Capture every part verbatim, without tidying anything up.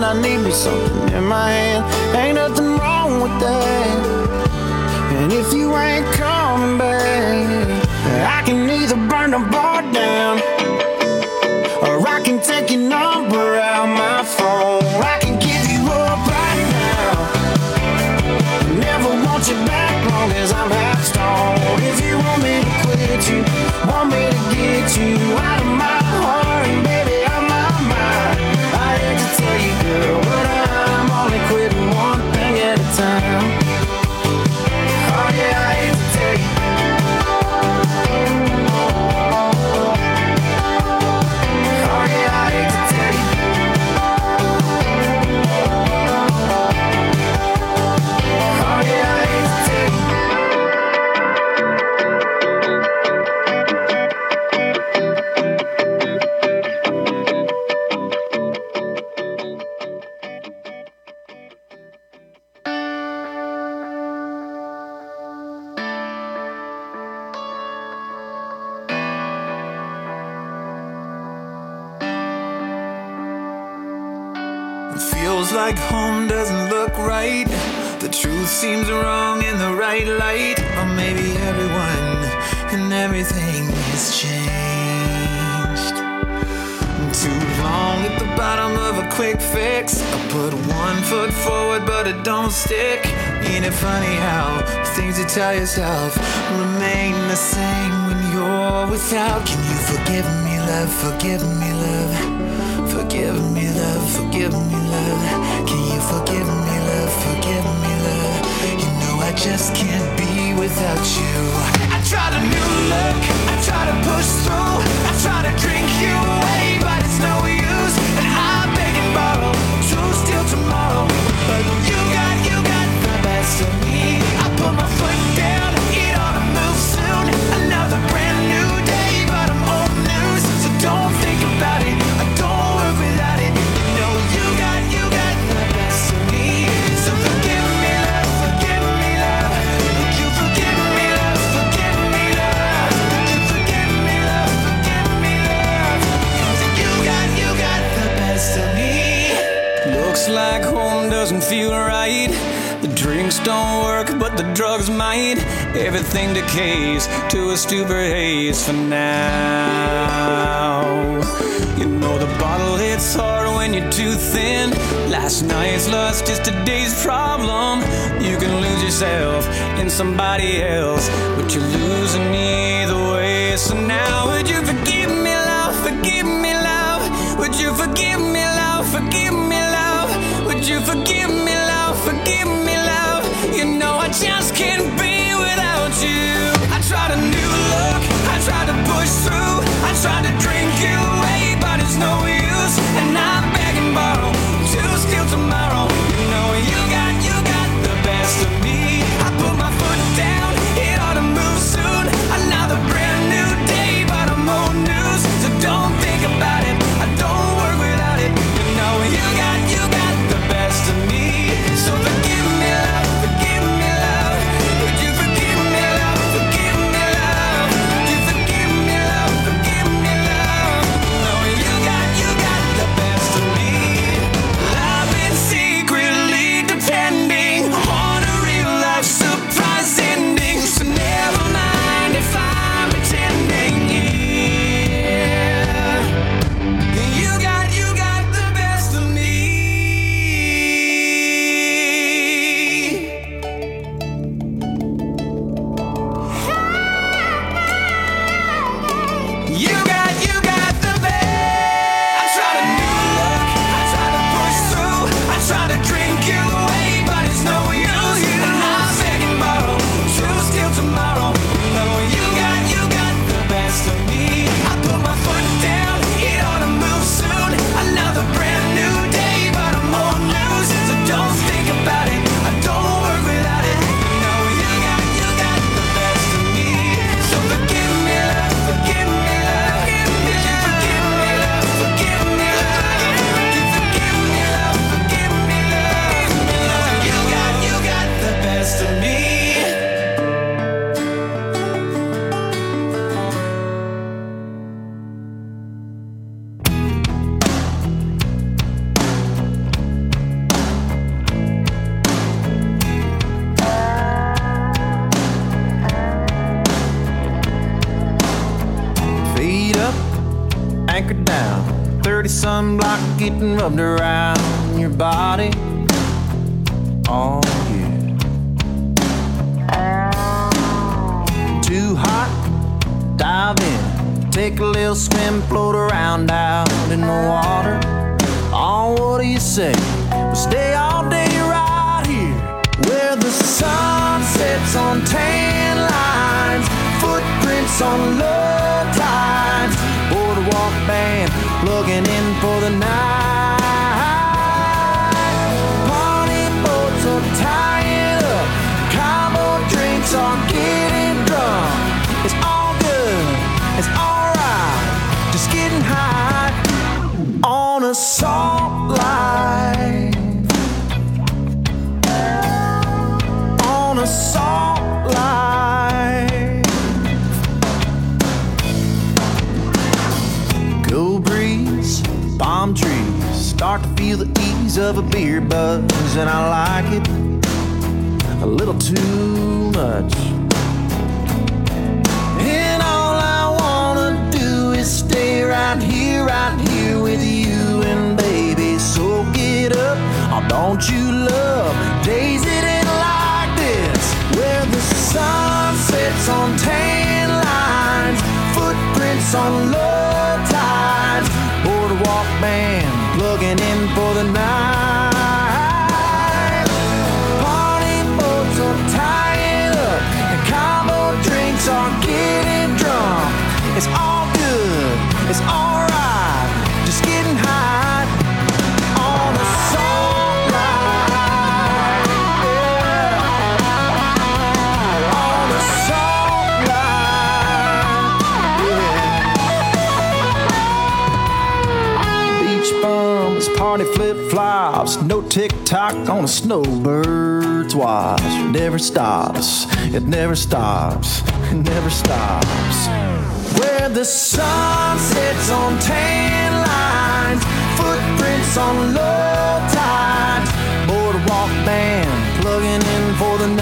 I need me something in my hand. Ain't nothing wrong with that. And if you ain't coming back, I can either burn the bar down, or I can take your number out my phone. I can give you up right now, never want you back long as I'm half stoned. If you want me to quit you, want me to get you out of my heart and baby out my mind, I hate to tell you girl, but I'm only quitting one thing at a time. Oh yeah, I hate to tell you. Oh yeah, I hate to tell you. Oh yeah, I hate to tell you. Feels like home doesn't look right. The truth seems wrong in the right light. Or maybe everyone and everything has changed. Too long at the bottom of a quick fix. I put one foot forward but it don't stick. Ain't it funny how things you tell yourself remain the same when you're without? Can you forgive me, love? Forgive me, love. Forgive me, love, forgive me, love. Can you forgive me, love, forgive me, love? You know I just can't be without you. I tried a new look, I try to push through, I try to drink you away, but it's no use. And I beg and borrow, true still tomorrow. But you got, you got the best of me. I put my foot down, it ought to move soon. Another brand new day, but I'm old news. So don't think about it, I don't without it. You know you got, you got the best of me. So forgive me, love, forgive me, love. Would you forgive me, love, forgive me, love? Would you forgive me, love, forgive me, love? 'Cause you got, you got the best of me. Looks like home doesn't feel right. The drinks don't work, but the drugs might. Everything decays to a stupor haze for now. You know the bottle hits hard when you're too thin. Last night's lust is today's problem. You can lose yourself in somebody else, but you're losing either way. So now would you forgive me, love? Forgive me, love. Would you forgive me, love? Forgive me, love. Would you forgive me, love? Forgive me, love. You know I just can't be without you. I tried a new look, I tried to push through, I tried to drink you away, but it's no use. And I beg and borrow to steal tomorrow. You know you got, you got the best of me. I put my foot down, it ought to move soon. Another brand new day, but I'm old news. So don't think about it, I don't work without it. You know you got, you got the best of me. So forgive me, love, forgive me, love. Would you forgive me, love, forgive me, love? Would you forgive me, love, forgive me, love? sunblock getting rubbed around your body. Oh yeah. Too hot, dive in. Take a little swim, float around out in the water. Oh, what do you say? We'll stay all day right here where the sun sets on tan lines, footprints on low tides, boardwalk band plugging in for the night. Party boats are tying up, combo drinks are getting drunk. It's all good, it's alright, just getting high on a salt life, on a salt life. Cool breeze, palm trees, start to feel the ease of a beer buzz, and I like it a little too much. And all I wanna do is stay right here, right here with you, and baby, so get up. Oh, don't you love days it ain't like this, where the sun sets on tan lines, footprints on low tides, boardwalk band plugging in for the night. Party boats are tying up, and combo drinks are getting drunk. It's all good, it's alright, just getting high on a salt life, yeah. On a salt life, yeah. Beach bums, party flip-flops, no tick-tock on a snowbird's watch. It never stops, it never stops, it never stops. Where the sun sets on tan lines, footprints on low tides, boardwalk band plugging in for the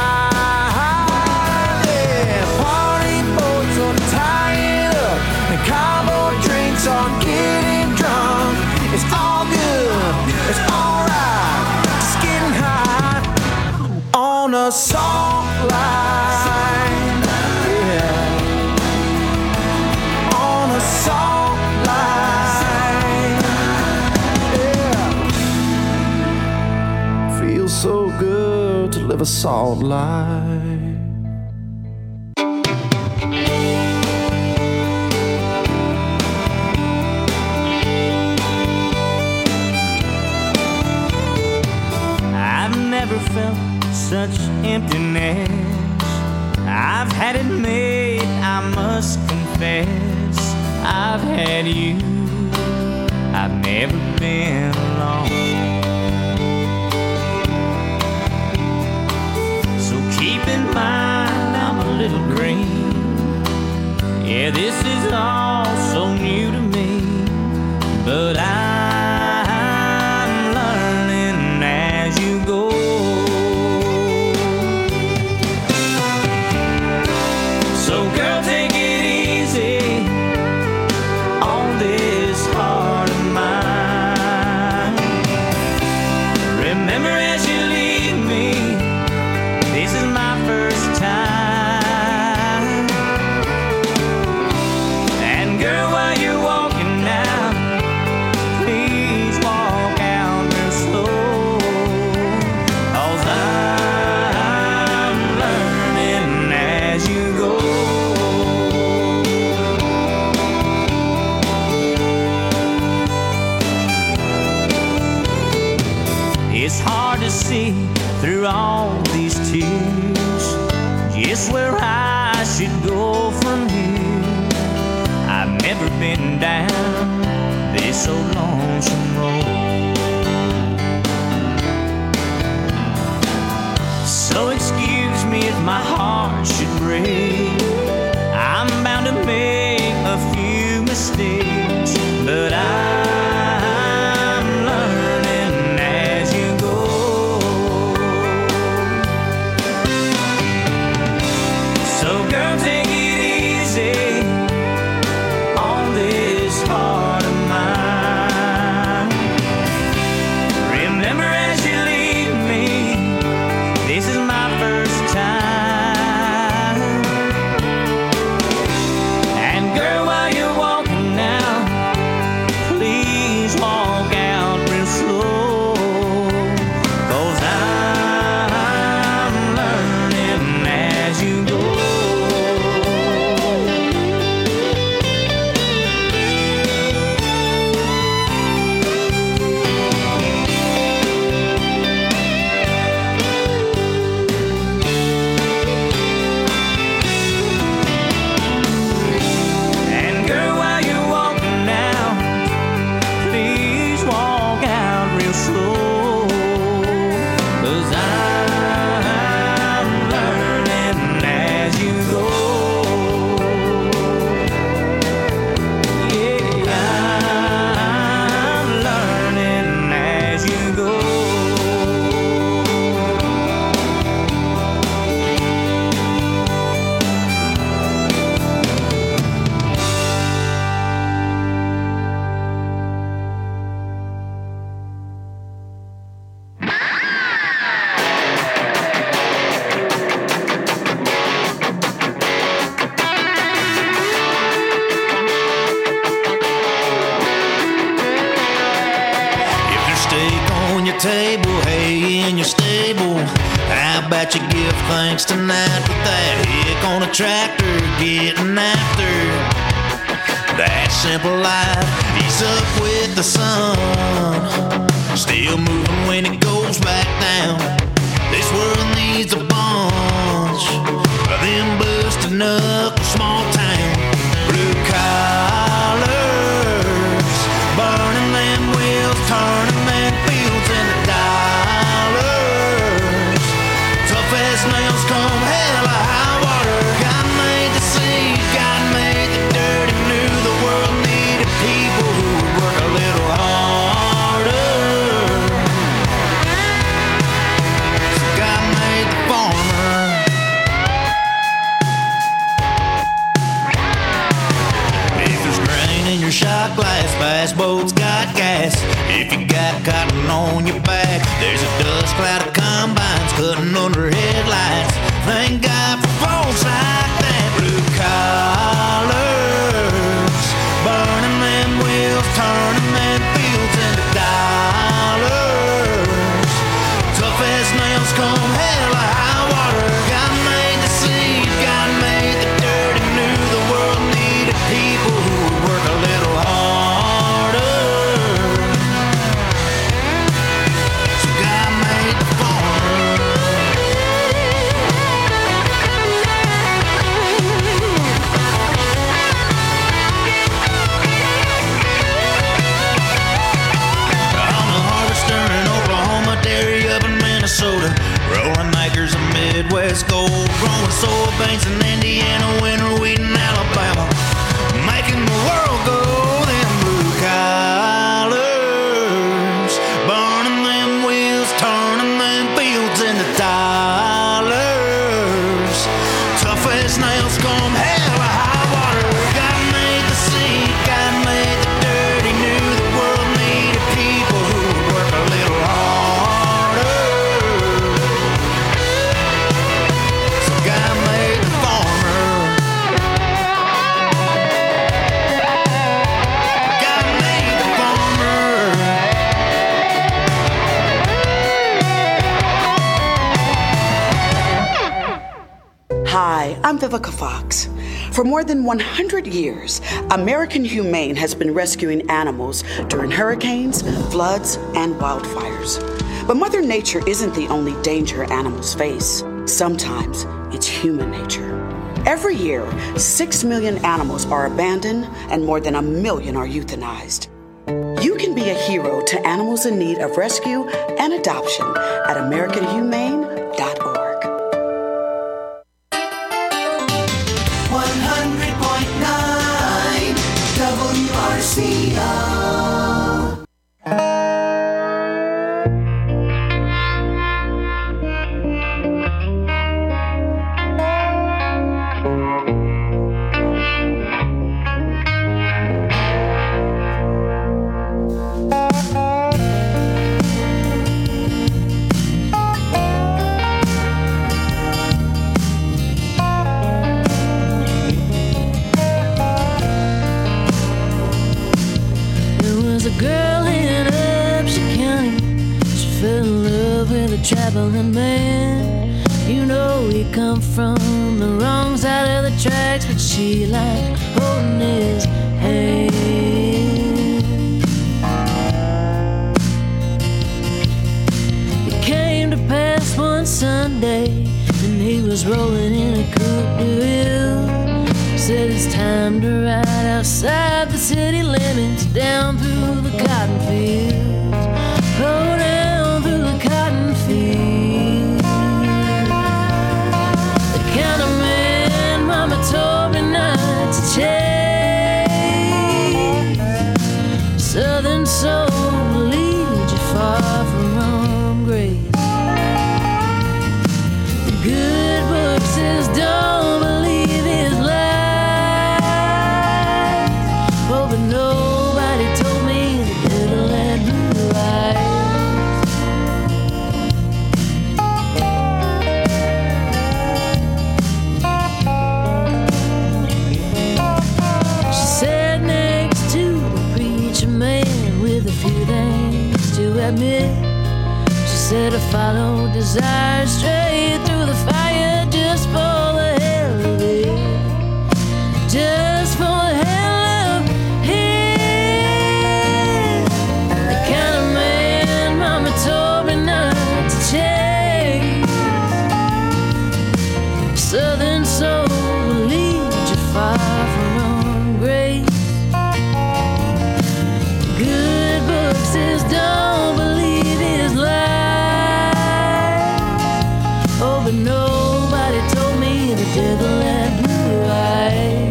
night. Yeah, party boats are tying up, and combo drinks are getting drunk. It's all good, it's alright, just getting high on a salt line. Yeah. Salt life, yeah. Feels so good to live a salt life. I've never felt such emptiness. I've had it made, I must confess. I've had you, I've never been alone. So keep in mind I'm a little green. Yeah, this is all so new to me, but I'm learning as you go. So girl, take it easy on this heart of mine. Remember as you leave me, this is my first time. And girl, while you're walking now, please walk out real slow, 'cause I'm learning as you go. It's hard to see through all these tears just where I should go from here. I've never been down this so lonesome road. So excuse me if my heart should break. I'm bound to make a few mistakes, but I'm learning as you go. So girl, take it easy on this heart of mine. steak on your table, hay in your stable. How about you give thanks tonight with that hick on a tractor getting after that simple life? He's up with the sun, still moving when it goes back down. This world needs a bunch of them busted knuckle small town blue collars, burning them wheels, turning them fields into dollars. Tough as nails come hell or high water. God made the sea, God made the dirt, and knew the world needed people who would work a little harder. So God made the farmer. If there's grain in your shot glass, fast boats got gas. If you got cotton on your back, there's a dust cloud of combines cutting under headlights. Thank God for folks like that. Blue collars, burning them wheels, turning them fields into dollars. Tough as nails come hell or high water. God made the seed, God made the dirt, and knew the world needed people who would work a little harder. So God made the farmer. I'm a harvester in Oklahoma, dairy up in Minnesota, rolling acres of Midwest gold, growing soybeans in Indiana, winter wheat in Alabama, making the world go. Them blue collars, burning them wheels, turning them fields into dollars. Tough as nails come hell or high water. God made the sea, God made the dirt. He knew the world needed people who would work a little harder. So God made the farmer. God made the farmer. Hi, I'm Vivica Fox. For more than one hundred years, American Humane has been rescuing animals during hurricanes, floods, and wildfires. But Mother Nature isn't the only danger animals face. Sometimes it's human nature. Every year, six million animals are abandoned and more than a million are euthanized. You can be a hero to animals in need of rescue and adoption at american humane dot org. one hundred point nine W R C O. There was a girl in Upshur County. She fell in love with a traveling man. You know he come from the wrong side of the tracks, but she liked holding his hand. It came to pass one Sunday, and he was rolling in a coupe de ville. Said it's time to ride outside the city limits, down through the cotton fields. Oh, down through the cotton fields. The kind of man Mama told me not to chase. Southern soul will lead you far from home, grace. The good book says don't believe his lies. Oh, but nobody told me the good admit. She said I followed desire straight through the fire just for the hell of it. Just for the hell of it. The kind of man Mama told me not to chase. Southern soul will lead you far from wrong grace. Good book says don't believe his lies. Oh, but nobody told me the devil had blue eyes.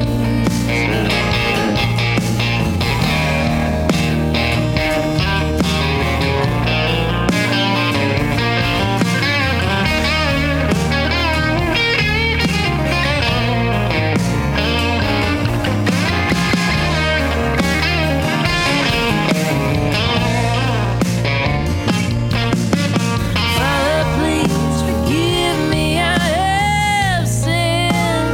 Father, please forgive me, I have sinned.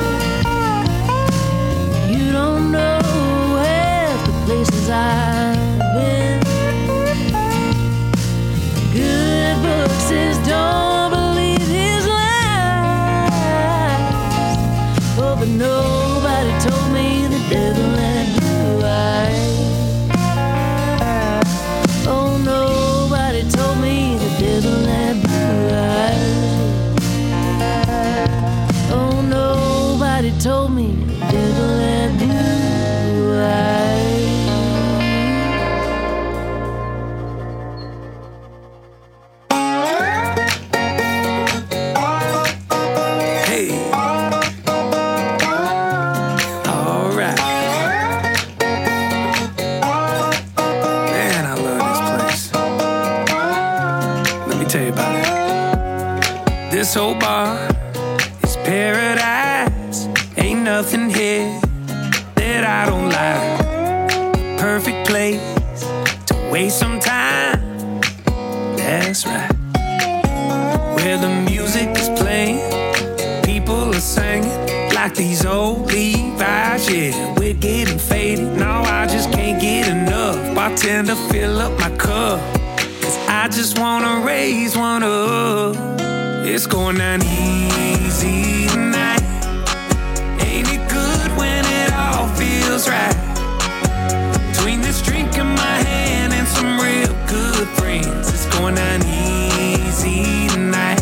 You don't know half the places I've been. Good book says don't believe his lies. Oh, but nobody told me the devil had blue eyes. Oh, nobody told me the devil had blue eyes. Oh, nobody told me the devil had blue eyes. Hey. All right. Man, I love this place. Let me tell you about it. This whole bar is paradise. Ain't nothing here that I don't like. Perfect place to waste some time. That's right. Where the music is playing, people are singing like these old Levi's. Yeah, we're getting faded. No, I just can't get enough. Bartender, fill up my cup, 'cause I just wanna raise one up. It's going down easy tonight. Ain't it good when it all feels right? Between this drink in my hand and some real good friends, it's going down easy tonight.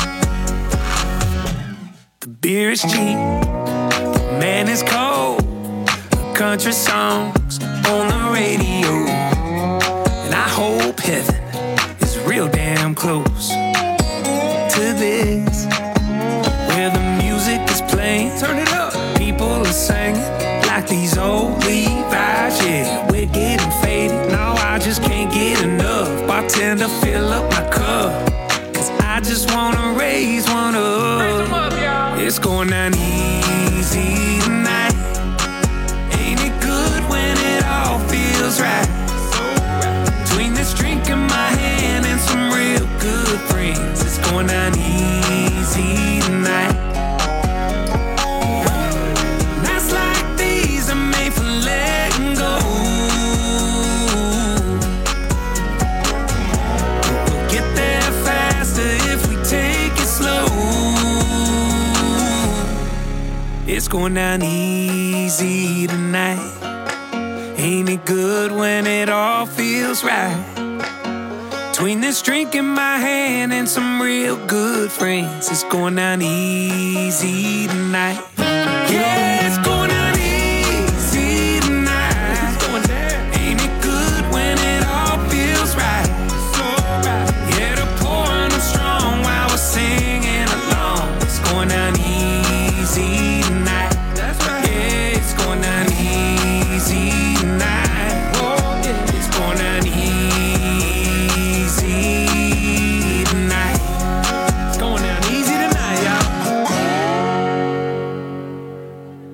The beer is cheap, the man is cold, the country songs on the radio, and I hope heaven is real damn close to this, where the music is playing. Turn it up. People are singing like these old Levi's. Yeah, we're getting faded. No, I just can't get enough. Bartender, fill up my cup, 'cause I just wanna raise one up. It's going down easy tonight. Ain't it good when it all feels right? Between this drink in my hand and some real good friends, it's going down easy tonight. Nights like these are made for letting go. We'll get there faster if we take it slow. It's going down easy tonight. Ain't it good when it all feels right? Between this drink in my hand and some real good friends, it's going down easy tonight. Yeah, it's going down easy tonight. It's going down. Ain't it good when it all feels right? So right. Yeah, the pouring them strong while we're singing along. It's going down easy tonight. That's right. Yeah, it's going down easy tonight. Oh, yeah. It's going down easy tonight. It's going down easy tonight, y'all.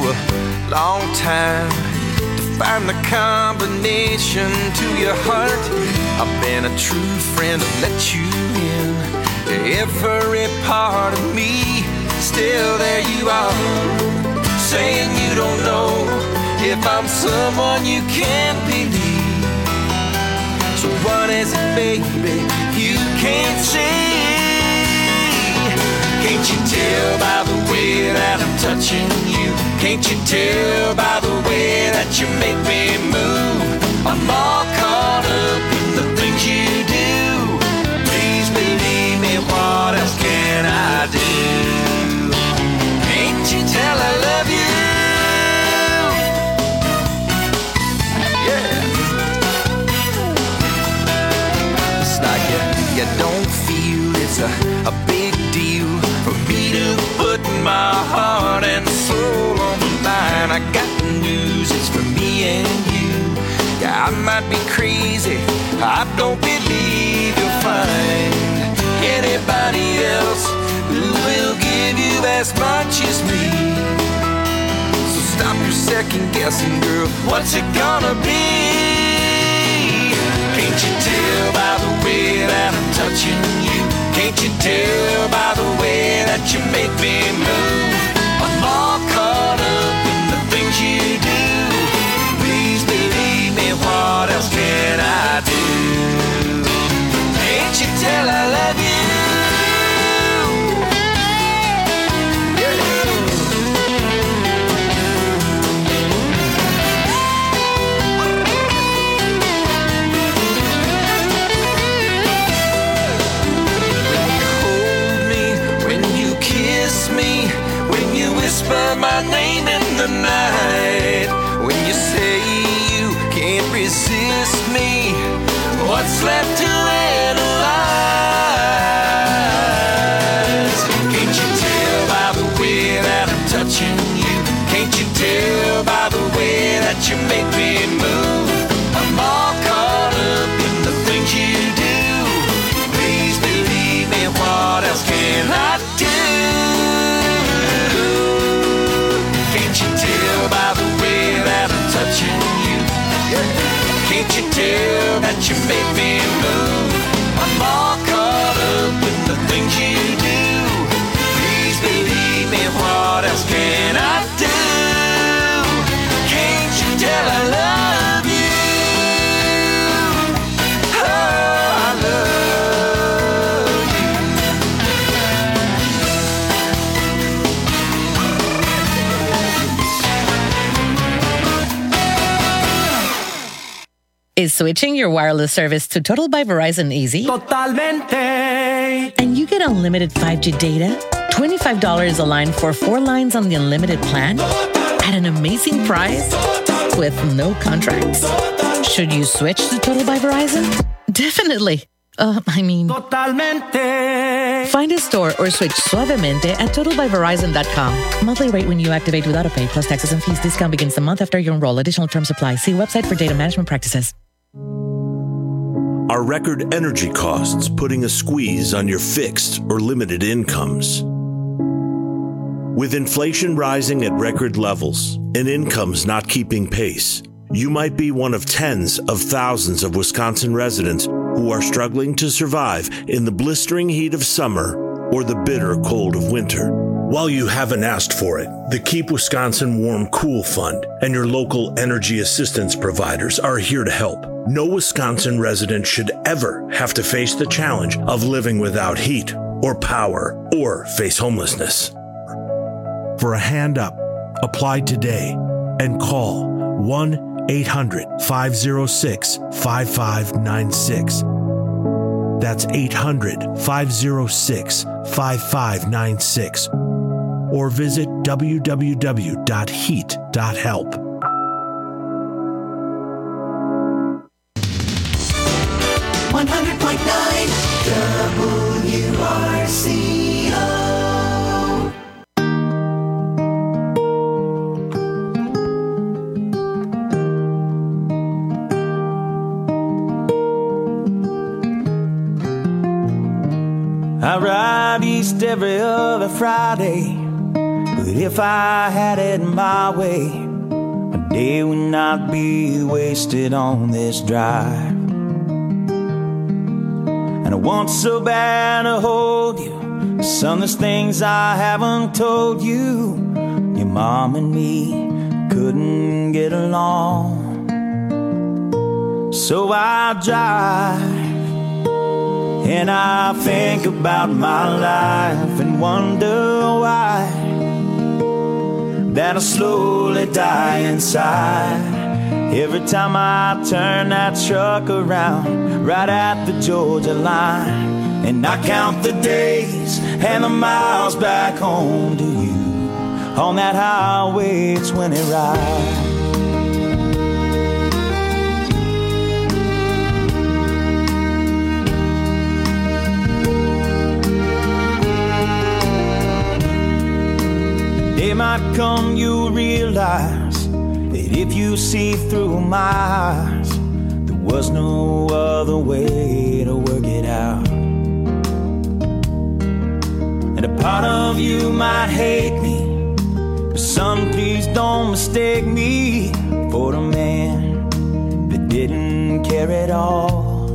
a long time to find the combination to your heart. I've been a true friend to let you in. Every part of me, still there you are, saying you don't know if I'm someone you can't believe. So what is it, baby, you can't see? Can't you tell by the way that I'm touching you? Can't you tell by the way that you make me move? I'm all caught up in the things you do. Please believe me, what else can I do? Can't you tell I love you? Yeah. It's like you, you don't feel it's a, a big deal for me to put my heart and soul on the line. I got news, it's for me and you. Yeah, I might be crazy, I don't believe you'll find anybody else who will give you as much as me. So stop your second guessing, girl, what's it gonna be? Can't you tell by the way that I'm touching you? Can't you tell by the way that you make me move? I'm all caught up in the things you do. Please believe me, what else can I do? Can't you tell I love you? Whisper my name in the night. When you say you can't resist me, what's left to analyze? Can't you tell by the way that I'm touching you? Can't you tell by the way that you make me move? I'm all caught up in the things you do. Please believe me, what else can I do? By the way that I'm touching you, can't you tell that you make me move? I'm all caught up in the things you do. Please believe me, what else can I do? Can't you tell I love you? Oh, I love you. Is switching your wireless service to Total by Verizon easy? Totalmente. And you get unlimited five G data, twenty-five dollars a line for four lines on the unlimited plan, at an amazing price, with no contracts. Should you switch to Total by Verizon? Definitely. Uh, I mean... Totalmente. Find a store or switch suavemente at total by verizon dot com. Monthly rate when you activate with AutoPay plus taxes and fees. Discount begins the month after you enroll. Additional terms apply. See website for data management practices. Are record energy costs putting a squeeze on your fixed or limited incomes? With inflation rising at record levels and incomes not keeping pace, you might be one of tens of thousands of Wisconsin residents who are struggling to survive in the blistering heat of summer or the bitter cold of winter. While you haven't asked for it, the Keep Wisconsin Warm Cool Fund and your local energy assistance providers are here to help. No Wisconsin resident should ever have to face the challenge of living without heat or power or face homelessness. For a hand up, apply today and call one eight hundred, five oh six, five five nine six. That's eight hundred, five oh six, five five nine six. Or visit w w w dot heat dot help. one hundred point nine W R C O. I ride east every other Friday, but if I had it my way, my day would not be wasted on this drive. And I want so bad to hold you. Son, there's things I haven't told you. Your mom and me couldn't get along. So I drive and I think about my life and wonder why that I slowly die inside. Every time I turn that truck around right at the Georgia line, and I count the days and the miles back home to you on that highway twenty ride. Day might come, you'll realize that if you see through my eyes, there was no other way to work it out. And a part of you might hate me, but son, please don't mistake me for the man that didn't care at all.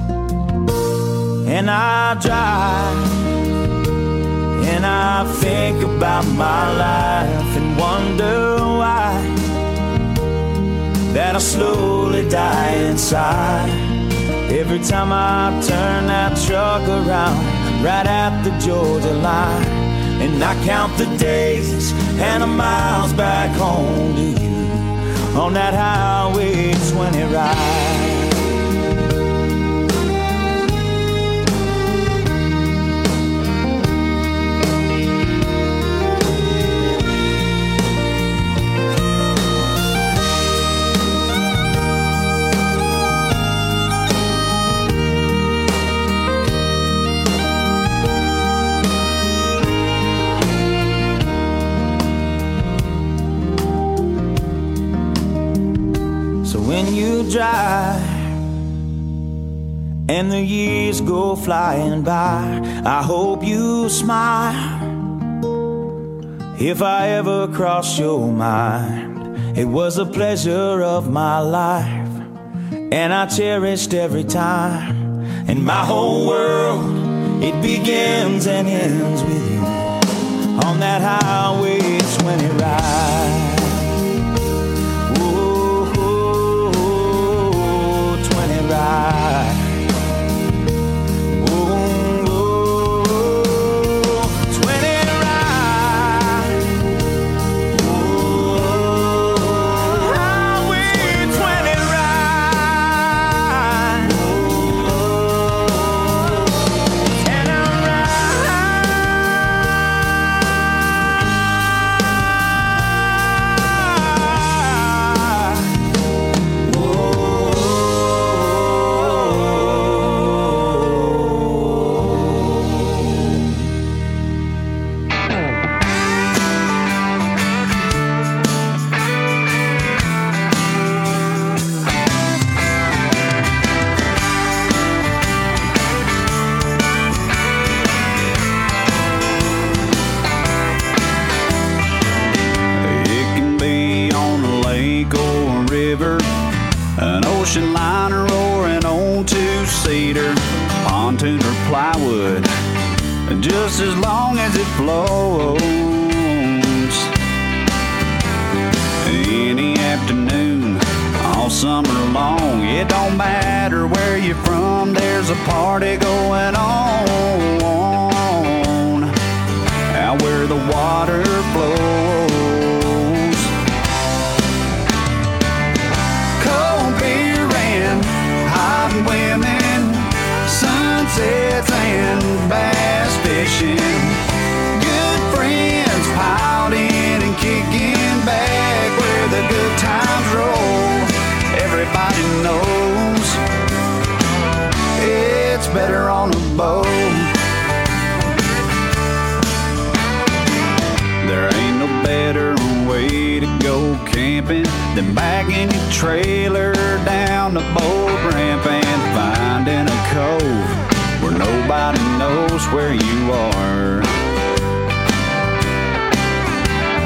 And I drive and I think about my life and wonder why that I slowly die inside. Every time I turn that truck around right at the Georgia line, and I count the days and the miles back home to you on that highway twenty ride. When you drive and the years go flying by, I hope you smile. If I ever cross your mind, it was a pleasure of my life, and I cherished every time. And my whole world, it begins and ends with you on that highway twenty ride. Ride. Oh, oh, twenty ride. Oh, highway twenty ride. Oh, and I ocean liner or an old two-seater, pontoon or plywood, just as long as it floats. Any afternoon, all summer long, it don't matter where you're from, there's a party going on out where the water flows. Women, sunsets and bass fishing, good friends piled in and kicking back where the good times roll. Everybody knows it's better on a boat. There ain't no better way to go camping than backing your trailer down the boat ramp and finding a cove where nobody knows where you are.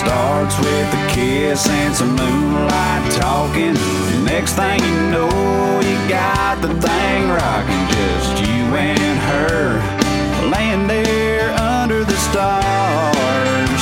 Starts with a kiss and some moonlight talking. Next thing you know, you got the thing rocking. Just you and her laying there under the stars.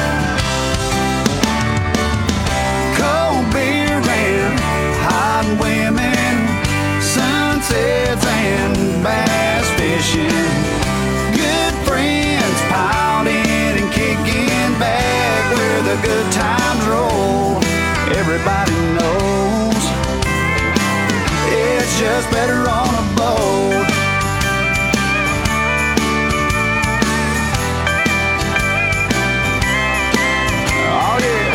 Cold beer and hot women, sunsets and bass fishing. Good friends piled in and kicking back where the good times roll. Everybody knows it's just better on a boat. Oh yeah.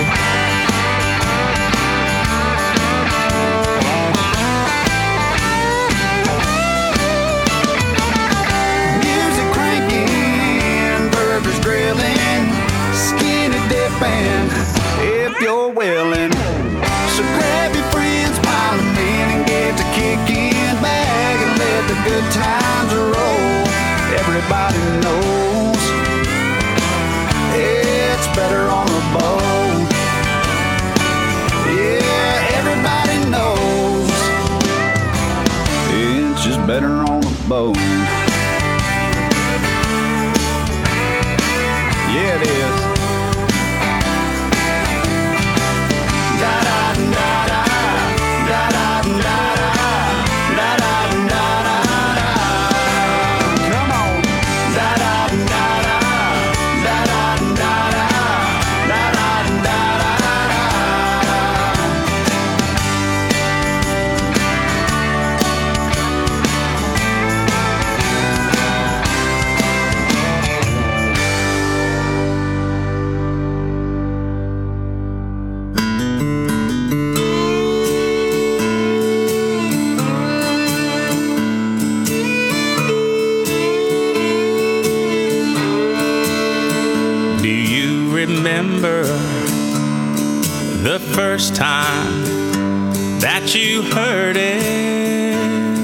Music cranking, burgers grilling, skinny dipping, if you're willing. So grab your friends, pile them in, and get to kicking back and let the good times roll. Everybody knows it's better on a boat. Yeah, everybody knows it's just better on a boat. Yeah, it is. Remember the first time that you heard it,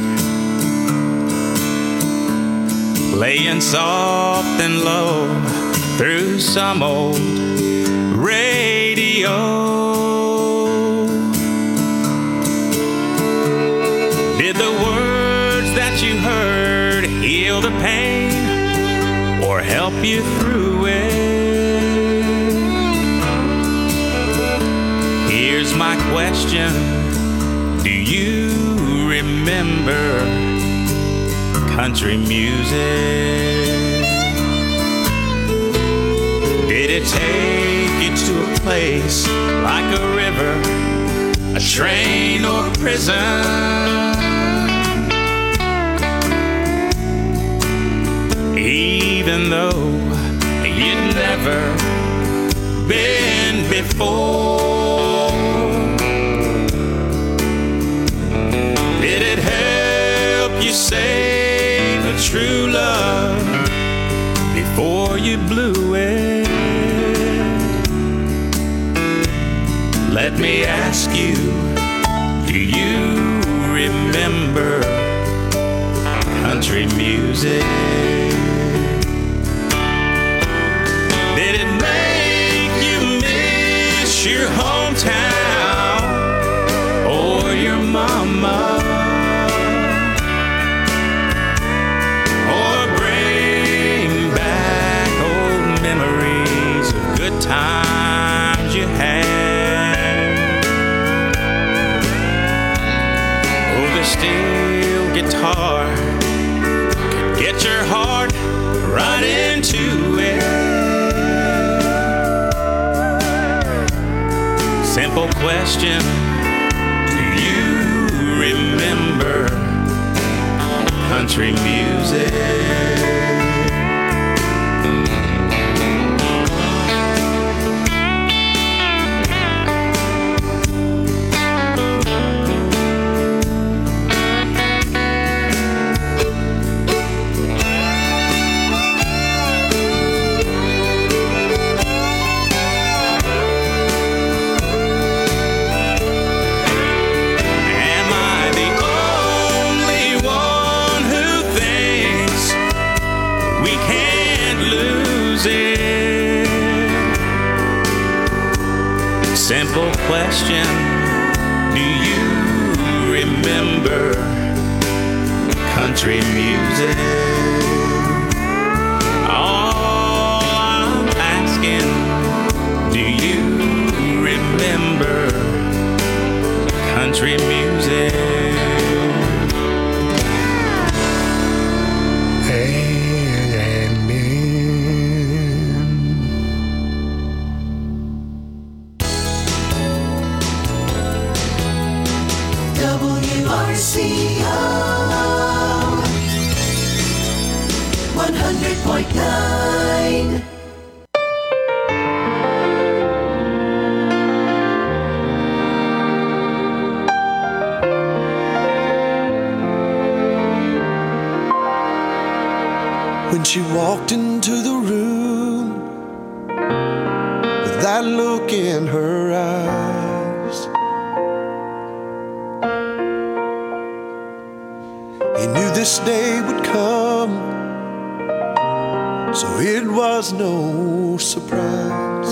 playing soft and low through some old radio. Did the words that you heard heal the pain or help you through it? Here's my question: do you remember country music? Did it take you to a place like a river, a train, or prison? Even though you'd never been before, did it help you save a true love before you blew it? Let me ask you, do you remember country music? Did it make you miss your hometown or your mama? Or bring back old memories of good times you had? Oh, the steel guitar could get your heart right into it. Simple question: do you remember country music? simple question. Do you remember country music? All I'm asking, do you remember country music? W R C O one hundred point nine. When she walked into the room with that look in her eyes, he knew this day would come, so it was no surprise.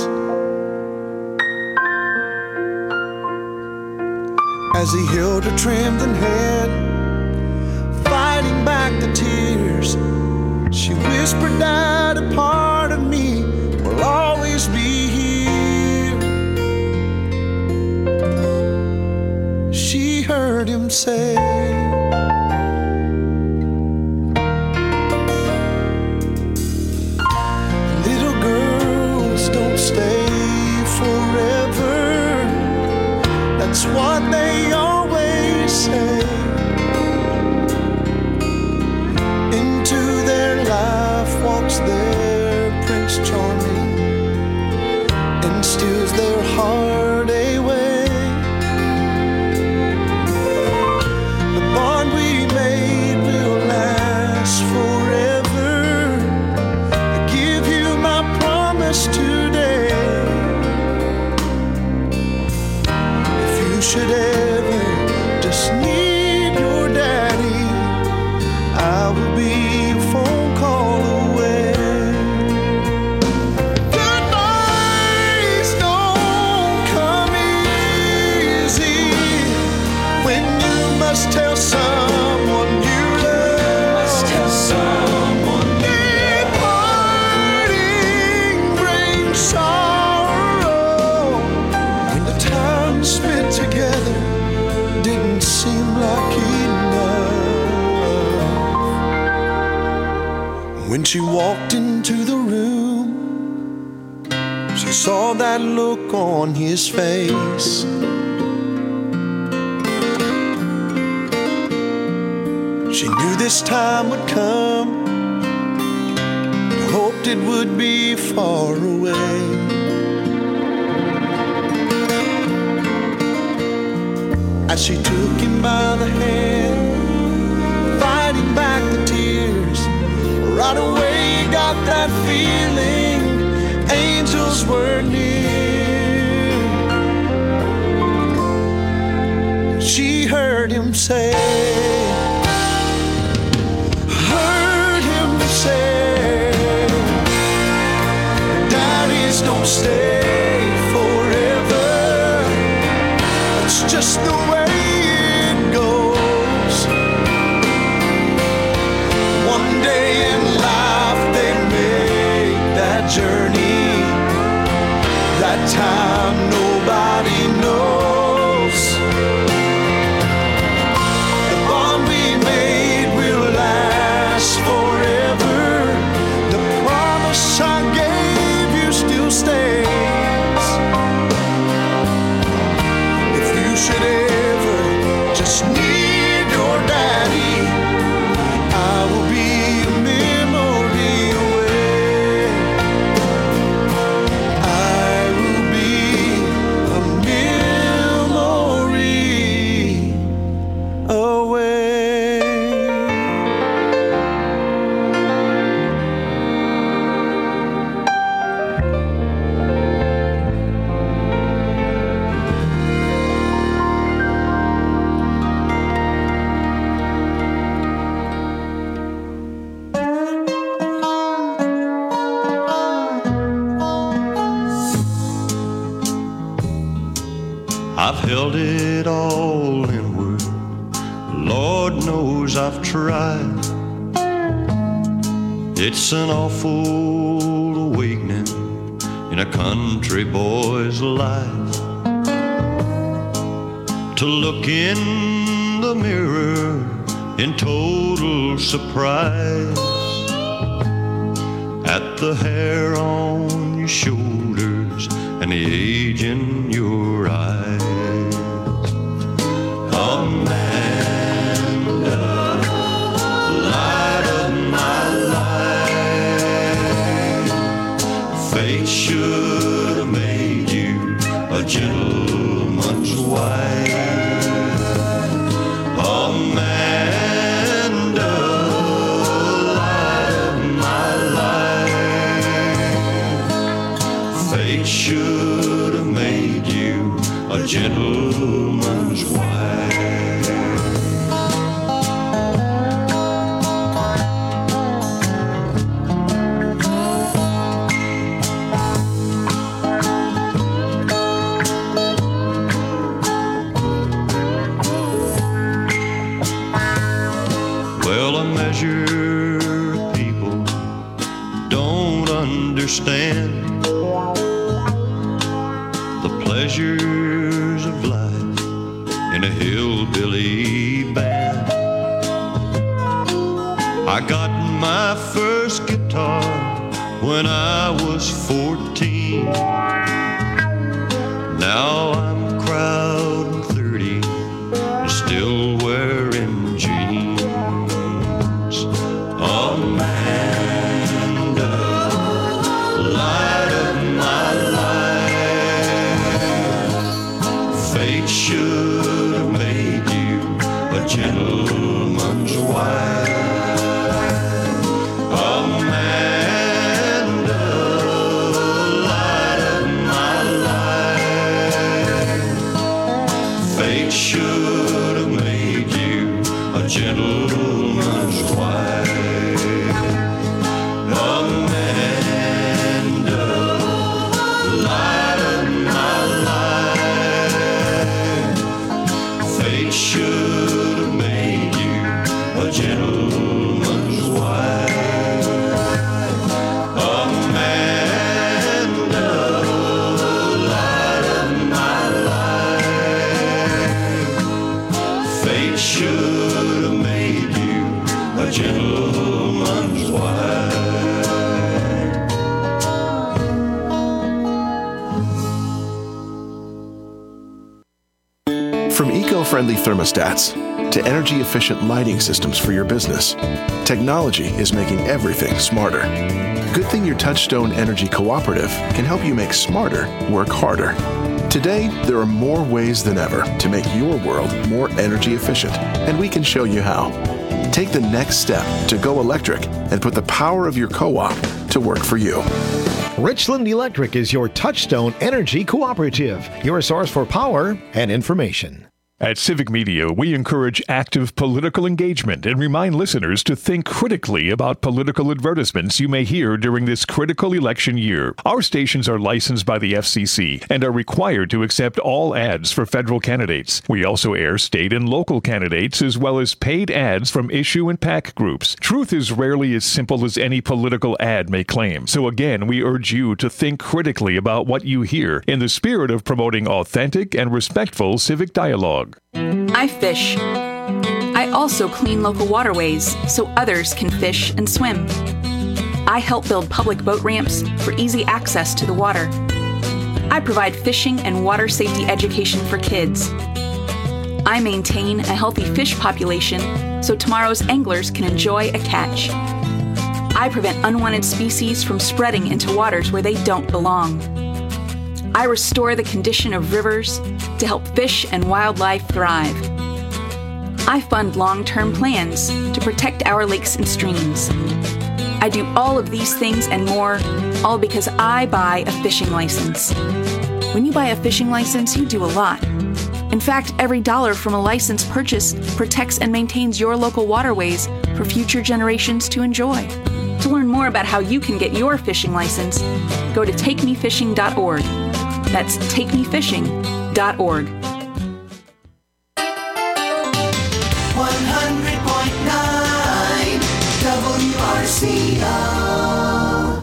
As he held her trembling hand, fighting back the tears, she whispered that a part of me will always be here. She heard him say, little girls don't stay forever. That's what they always say. Into their life walks their Prince Charming and steals their heart away. The bond we made will last forever. I give you my promise today. If you should ever just need your daddy, I will be a phone call away. Goodbyes don't come easy when you must tell someone you love. Must tell someone you love. Parting brings sorrow when the time spent together didn't seem like enough. When she walked into the room, she saw that look on his face. She knew this time would come, but hoped it would be far away. As she took him by the hand, fighting back the tears, right away you got that feeling angels were near. She heard him say, heard him say, daddies don't stay forever. It's just the way it goes. One day in life they make that journey. That time nobody knows. The bond we made will last forever. The promise I gave you still stays. If you should ever just need your daddy, I will be a memory away. I will be a memory away. I've held it all inward. Lord knows I've tried. It's an awful awakening in a country boy's life, to look in the mirror in total surprise at the hair on your shoulders and the age in your eyes. Amanda, light of my life, fate should have made you a gentleman's wife. Amanda, light of my life, fate should have made you a gentleman's wife. Well, a measure of people don't understand the pleasures of life in a hillbilly band. I got my first guitar when I was fourteen. Now I'm crowding thirty and still wearing jeans. Amanda, light of my life, fate should have made you a gentleman's wife. Amanda, light of my life, fate should have made you a gentleman's wife. Amanda, light of my life, fate should have made you a gentleman's wife. Amanda, light of my life, fate should have made you a gentleman's wife. From eco-friendly thermostats to energy-efficient lighting systems for your business, technology is making everything smarter. Good thing your Touchstone Energy Cooperative can help you make smarter work harder. Today, there are more ways than ever to make your world more energy efficient, and we can show you how. Take the next step to go electric and put the power of your co-op to work for you. Richland Electric is your Touchstone Energy Cooperative, your source for power and information. At Civic Media, we encourage active political engagement and remind listeners to think critically about political advertisements you may hear during this critical election year. Our stations are licensed by the F C C and are required to accept all ads for federal candidates. We also air state and local candidates as well as paid ads from issue and PAC groups. Truth is rarely as simple as any political ad may claim. So again, we urge you to think critically about what you hear in the spirit of promoting authentic and respectful civic dialogue. I fish. I also clean local waterways so others can fish and swim. I help build public boat ramps for easy access to the water. I provide fishing and water safety education for kids. I maintain a healthy fish population so tomorrow's anglers can enjoy a catch. I prevent unwanted species from spreading into waters where they don't belong. I restore the condition of rivers to help fish and wildlife thrive. I fund long-term plans to protect our lakes and streams. I do all of these things and more, all because I buy a fishing license. When you buy a fishing license, you do a lot. In fact, every dollar from a license purchase protects and maintains your local waterways for future generations to enjoy. To learn more about how you can get your fishing license, go to take me fishing dot org. That's take me fishing dot org. C O.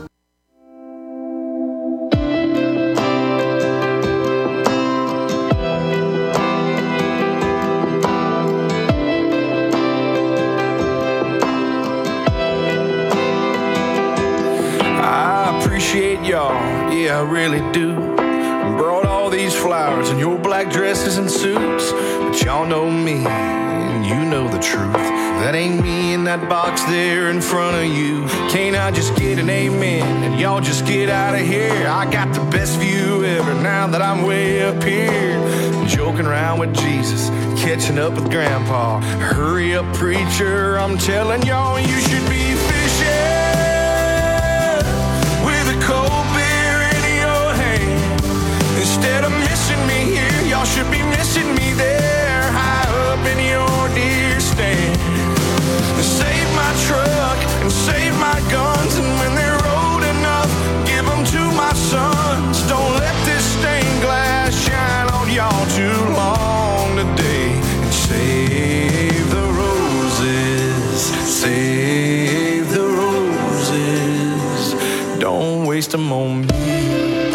I appreciate y'all, yeah, I really do. Brought all these flowers and your black dresses and suits, but y'all know me, and you know the truth. That ain't me in that box there in front of you. Can't I just get an amen and y'all just get out of here? I got the best view ever now that I'm way up here, joking around with Jesus, catching up with Grandpa. Hurry up, preacher, I'm telling y'all you should be fishing with a cold beer in your hand. Instead of missing me here, y'all should be missing me there, high up in your deer stand. Save my truck and save my guns, and when they're old enough, give them to my sons. Don't let this stained glass shine on y'all too long today. And save the roses, save the roses. Don't waste them on me.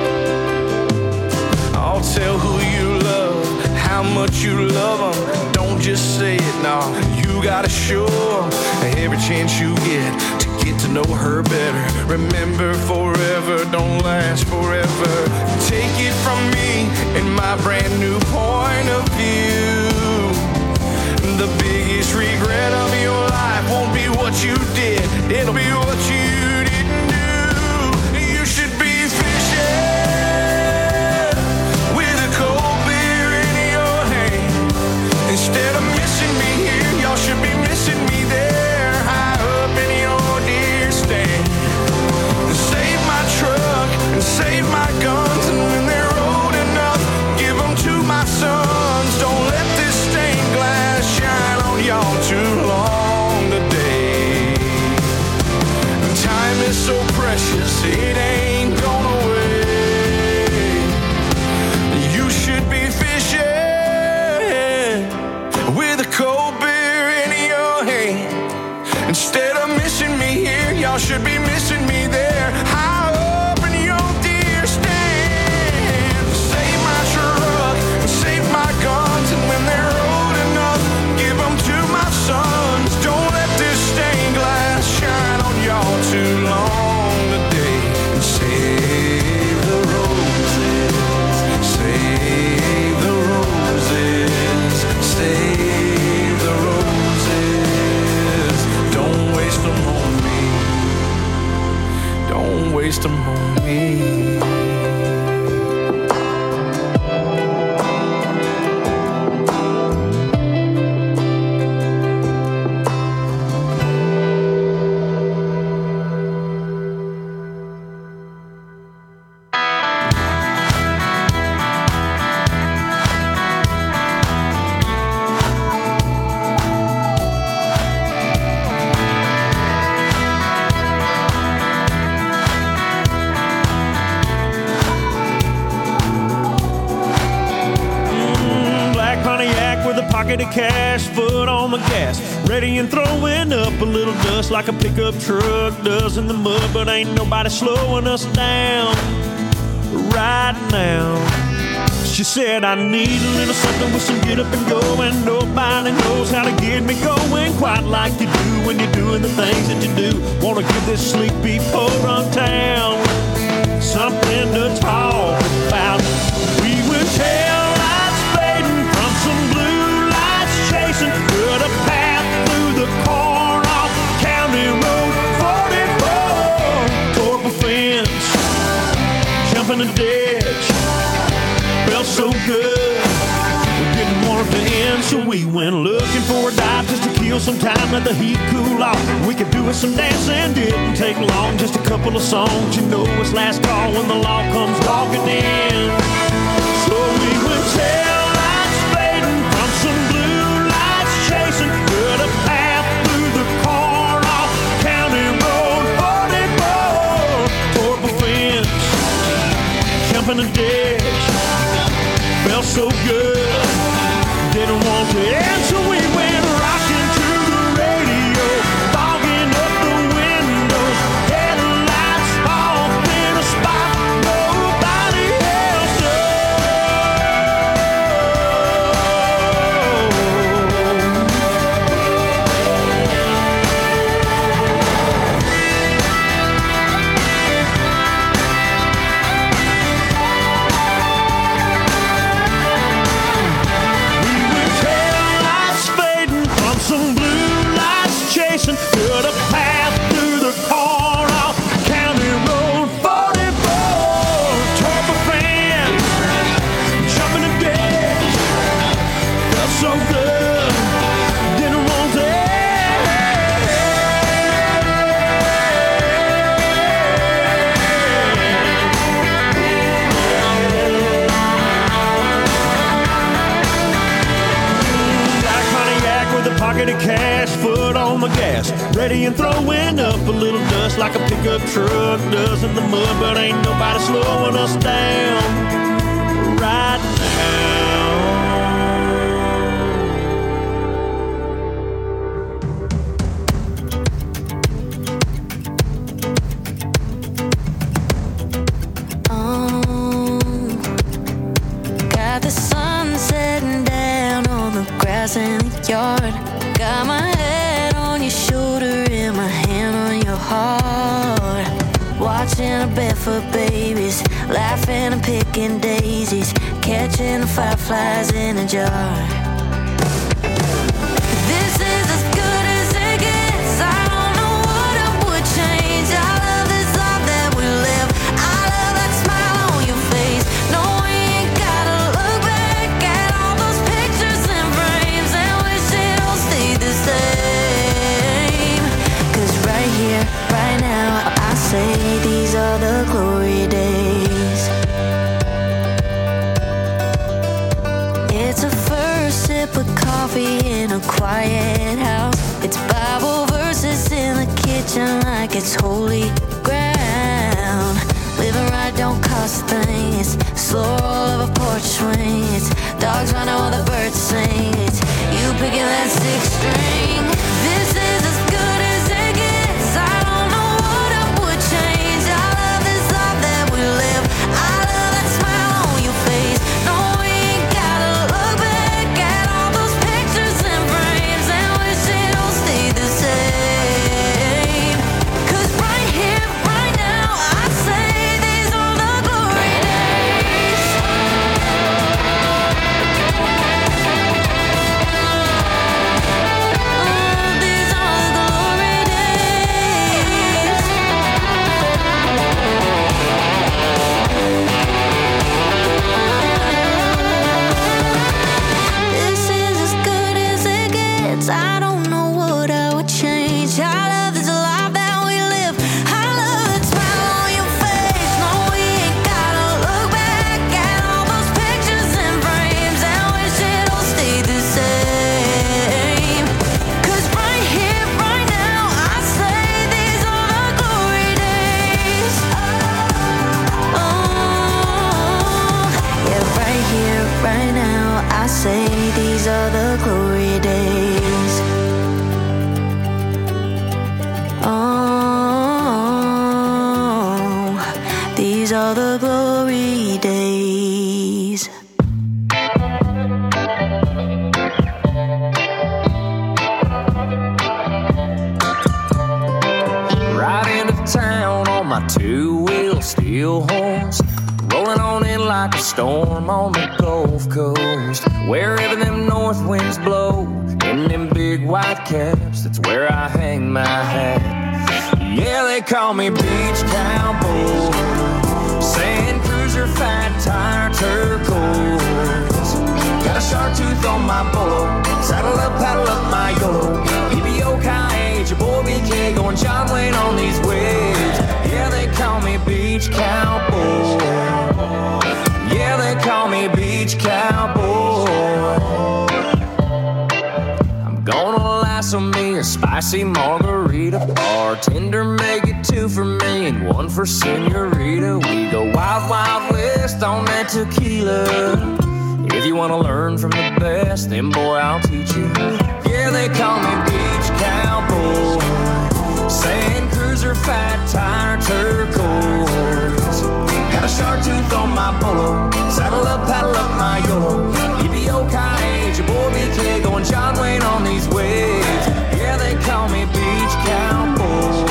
I'll tell who you love, how much you love them. Don't just say it, nah, you gotta show them every chance you get to get to know her better. Remember, forever don't last forever. Take it from me and my brand new point of view. The biggest regret of your life won't be what you did, it'll be what you didn't do. You should be fishing with a cold beer in your hand. Instead of missing me here, y'all should be missing me there, high up in your deer stand. Save my truck and save my guns, and when they're old enough, give them to my sons. Don't let this stained glass shine on y'all too long today. Time is so precious, it ain't gone away. You should be fishing with a cold beer in your hand. Instead of missing me here, y'all should be missing me there, high up in your deer stand. Save my truck and save my guns, and when they're old enough, give them to my sons. Don't let this stained glass shine on y'all too long today. And save the roses, save the roses, save the roses. Don't waste them on me, don't waste them on me. Pocket of cash, foot on the gas, ready and throwing up a little dust like a pickup truck does in the mud, but ain't nobody slowing us down right now. She said, I need a little something with some get up and go, and nobody knows how to get me going quite like you do when you're doing the things that you do. Wanna give this sleepy poor run town something to talk about. We will tell put a path through the corn off County Road forty-four. Tore up a fence, jumping a ditch, felt so good, we didn't want it to end, so we went looking for a dive just to kill some time, let the heat cool off. We could do with some dancing, didn't take long, just a couple of songs. You know it's last call when the law comes walking in. So we would tell put a path through the corn off County Road forty-four. Tore up a fence, jumping a ditch, felt so good, didn't want to end, so we went rocking to the radio, fogging up the window. Pocket of cash, foot on the gas, ready and throwing up a little dust like a pickup truck does in the mud. But ain't nobody slowing us down right in the yard. Got my head on your shoulder and my hand on your heart. Watching the barefoot babies, laughing and picking daisies, catching the fireflies in a jar. This is as good as it gets. I don't know what I would change. I love this life that we live. I love that smile on your face. No, we ain't gotta look back at all those pictures and frames and wish it all stayed the same. Cause right here, right now, I say these are the glory days. It's a first sip of coffee in a quiet house. It's Bible verses in the kitchen like it's holy ground. Living right don't cost a thing. It's slow roll of a porch swing. It's dogs running while the birds sing. It's you picking that sixth string. This is as good as it gets. I don't know what I would change. I love this life that we live. I love that smile on your face. No, we ain't gotta look back at all those pictures and frames and wish it all stayed the same. Cause right here, right now, I say these are the glory days. Oh, these are the glory days. This is as good as it gets. I don't know what I would change. I love this life that we live. I love that smile on your face. No, we ain't gotta look back at all those pictures and frames and wish it all stayed the same. Cause right here, right now, I say these are the glory days. Oh, yeah, right here, right now, I say these are the glory days. Oh, these are the glory days. Right into town on my two-wheel steel horse, rolling on in like a storm on the Gulf Coast. Wherever them north winds blow, in them big white caps, that's where I hang my hat. Yeah, they call me beach cowboy, sand cruiser, fat tire, turquoise. Got a shark tooth on my bolo, saddle up, paddle up my YOLO. E B O K, your boy B K, going John Wayne on these waves. Yeah, they call me beach cowboy. Yeah, they call me beach cowboy. I'm gonna lasso me a spicy margarita. Bartender, make it two for me and one for senorita. We go wild, wild west on that tequila. If you wanna learn from the best, then boy, I'll teach you. Yeah, they call me beach cowboy, sand cruiser, fat tire, turquoise. Got a shark tooth on my polo, saddle up, paddle up my YOLO. E B O K, your boy B K, going John Wayne on these waves. Yeah, they call me beach cowboy.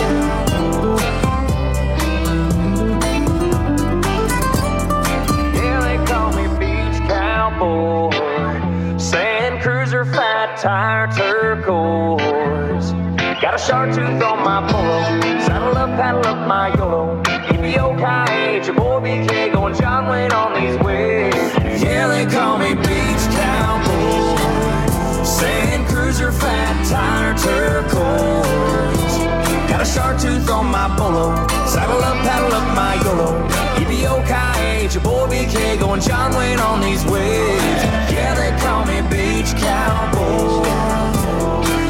Yeah, they call me beach cowboy, sand cruiser, fat tire, turquoise. Got a shark tooth on my polo, saddle up, paddle up my YOLO. E B O K, your boy B K, going John Wayne on these waves. Yeah, they call me beach cowboy, sand cruiser, fat tire, turquoise. Got a shark tooth on my polo, saddle up, paddle up my YOLO. E B O K, your boy B K, going John Wayne on these waves. Yeah, they call me beach cowboy.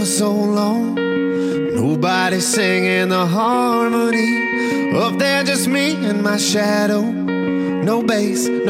for so long. Nobody singing the harmony. Up there just me and my shadow. No bass, no